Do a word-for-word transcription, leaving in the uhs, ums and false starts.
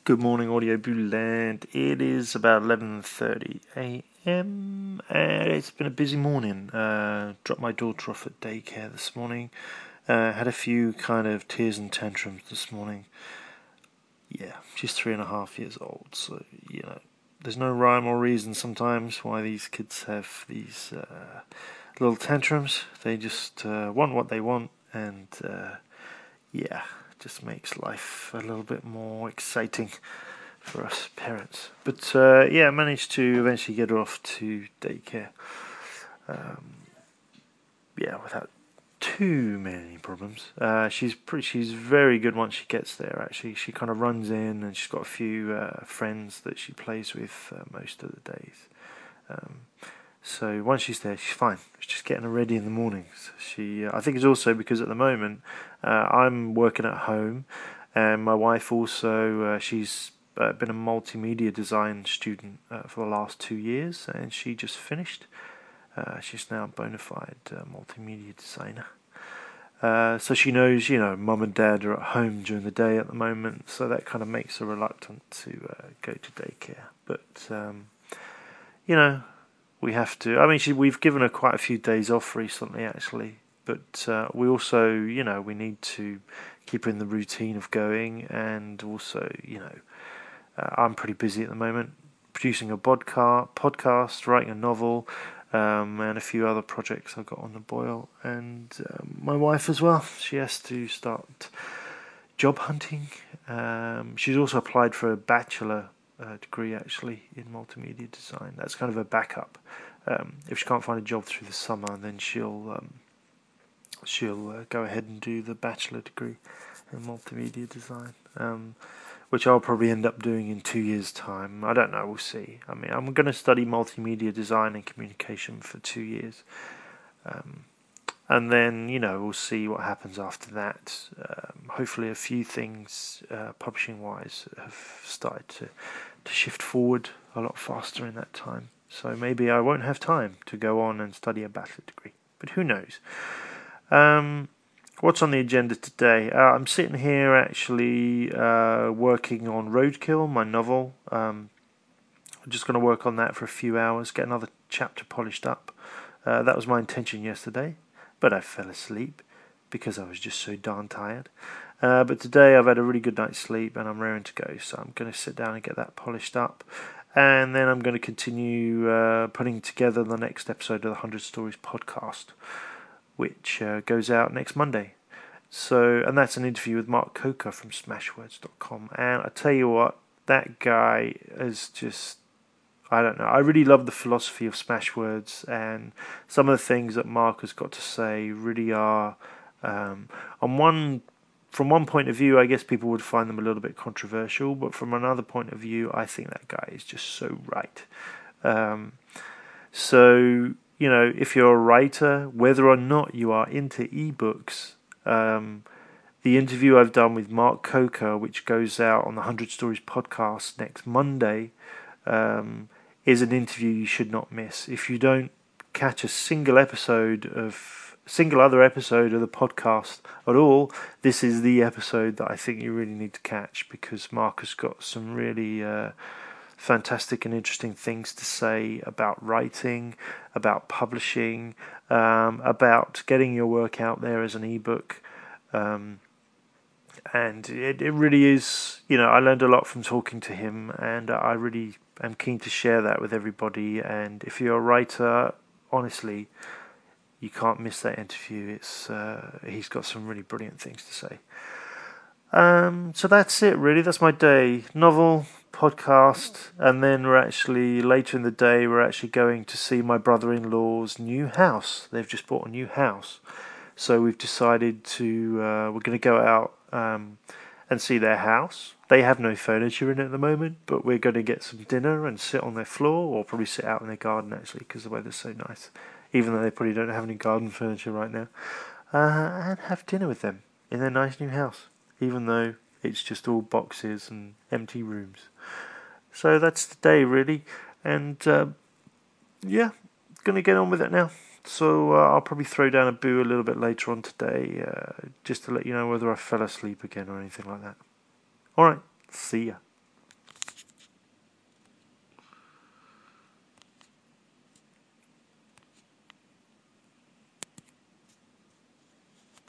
Good morning, Audio Booland. It is about eleven thirty a m and it's been a busy morning. Uh, dropped my daughter off at daycare this morning. Uh, had a few kind of tears and tantrums this morning. Yeah, she's three and a half years old, so you know, there's no rhyme or reason sometimes why these kids have these uh, little tantrums. They just uh, want what they want, and uh, yeah. Just makes life a little bit more exciting for us parents. But uh, yeah, I managed to eventually get her off to daycare. Um, yeah, without too many problems. Uh, she's pretty. She's very good once she gets there. Actually, she kind of runs in, and she's got a few uh, friends that she plays with uh, most of the days. Um, So once she's there, she's fine. It's just getting her ready in the mornings. She, uh, I think it's also because at the moment uh, I'm working at home, and my wife also uh, she's uh, been a multimedia design student uh, for the last two years, and she just finished. Uh, she's now a bona fide uh, multimedia designer. Uh, so she knows, you know, mum and dad are at home during the day at the moment, so that kind of makes her reluctant to uh, go to daycare. But um, you know. We have to. I mean, she, we've given her quite a few days off recently, actually. But uh, we also, you know, we need to keep her in the routine of going, and also, you know, uh, I'm pretty busy at the moment, producing a podca- podcast, writing a novel, um, and a few other projects I've got on the boil. And um, my wife as well. She has to start job hunting. Um, she's also applied for a bachelor. Uh, degree actually in multimedia design. That's kind of a backup. Um, if she can't find a job through the summer, then she'll um, she'll uh, go ahead and do the bachelor degree in multimedia design, um, which I'll probably end up doing in two years' time. I don't know. We'll see. I mean, I'm going to study multimedia design and communication for two years. Um, And then, you know, we'll see what happens after that. Um, hopefully a few things, uh, publishing-wise, have started to, to shift forward a lot faster in that time. So maybe I won't have time to go on and study a bachelor degree. But who knows? Um, what's on the agenda today? Uh, I'm sitting here actually uh, working on Roadkill, my novel. Um, I'm just going to work on that for a few hours, get another chapter polished up. Uh, that was my intention yesterday. But I fell asleep because I was just so darn tired. Uh, but today I've had a really good night's sleep and I'm raring to go. So I'm going to sit down and get that polished up. And then I'm going to continue uh, putting together the next episode of the one hundred Stories podcast, which uh, goes out next Monday. So, and that's an interview with Mark Coker from smashwords dot com. And I tell you what, that guy is just... I don't know. I really love the philosophy of Smashwords, and some of the things that Mark has got to say really are, um, on one, from one point of view, I guess people would find them a little bit controversial, but from another point of view, I think that guy is just so right. Um, so, you know, if you're a writer, whether or not you are into ebooks, um, the interview I've done with Mark Coker, which goes out on the one hundred Stories podcast next Monday, um, is an interview you should not miss. If you don't catch a single episode of single other episode of the podcast at all, this is the episode that I think you really need to catch, because Mark has got some really uh, fantastic and interesting things to say about writing, about publishing, um, about getting your work out there as an ebook. Um, and it, it really is, you know, I learned a lot from talking to him, and I really am keen to share that with everybody. And if you're a writer, honestly, you can't miss that interview. It's uh, he's got some really brilliant things to say. Um, so that's it, really. That's my day. Novel, podcast, and then we're actually, later in the day, we're actually going to see my brother-in-law's new house. They've just bought a new house. So we've decided to, uh, we're going to go out um, and see their house. They have no furniture in it at the moment, but we're going to get some dinner and sit on their floor, or probably sit out in their garden, actually, because the weather's so nice, even though they probably don't have any garden furniture right now, uh, and have dinner with them in their nice new house, even though it's just all boxes and empty rooms. So that's the day, really, and uh, yeah, going to get on with it now. So uh, I'll probably throw down a boo a little bit later on today, uh, just to let you know whether I fell asleep again or anything like that. Alright, see ya.